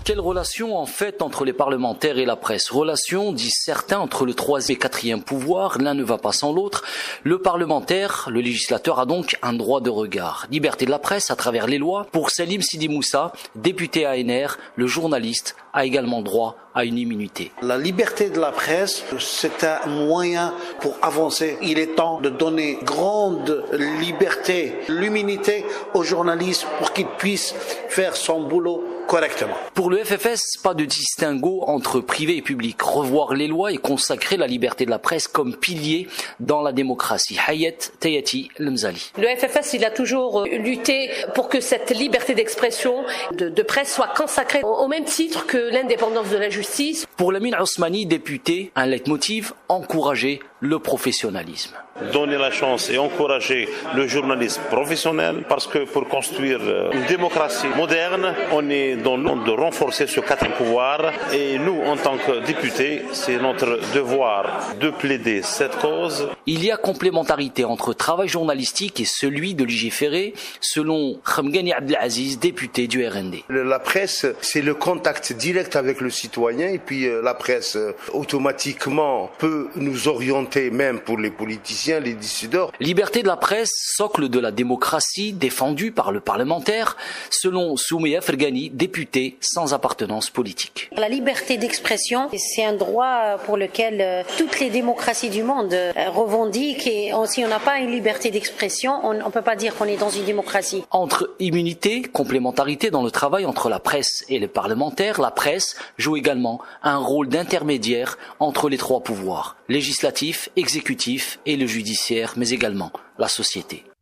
Quelle relation en fait entre les parlementaires et la presse? Relation, disent certains, entre le troisième et quatrième pouvoir, l'un ne va pas sans l'autre. Le parlementaire, le législateur, a donc un droit de regard. Liberté de la presse à travers les lois. Pour Salim Sidi Moussa, député ANR, le journaliste a également droit à une immunité. La liberté de la presse, c'est un moyen pour avancer. Il est temps de donner grande liberté, l'immunité aux journalistes pour qu'ils puissent faire son boulot correctement. Pour le FFS, pas de distinguo entre privé et public. Revoir les lois et consacrer la liberté de la presse comme pilier dans la démocratie. Hayat Tayati Lemzali. Le FFS, il a toujours lutté pour que cette liberté d'expression de presse soit consacrée au même titre que l'indépendance de la justice. Pour Lamine Ousmani, député, un leitmotiv, encourager le professionnalisme. Donner la chance et encourager le journalisme professionnel parce que pour construire une démocratie moderne, on est dans le monde de renforcer ce quatrième pouvoir et nous, en tant que députés, c'est notre devoir de plaider cette cause. Il y a complémentarité entre travail journalistique et celui de légiférer, selon Khamgani Abdelaziz, député du RND. La presse, c'est le contact direct avec le citoyen et puis la presse, automatiquement, peut nous orienter même pour les politiciens, les décideurs. Liberté de la presse, socle de la démocratie défendue par le parlementaire, selon Soumeya Fergani, député sans appartenance politique. La liberté d'expression, c'est un droit pour lequel toutes les démocraties du monde revendiquent et si on n'a pas une liberté d'expression, on ne peut pas dire qu'on est dans une démocratie. Entre immunité, complémentarité dans le travail entre la presse et les parlementaires, la presse joue également un rôle d'intermédiaire entre les trois pouvoirs, législatif, exécutif et le judiciaire, mais également la société.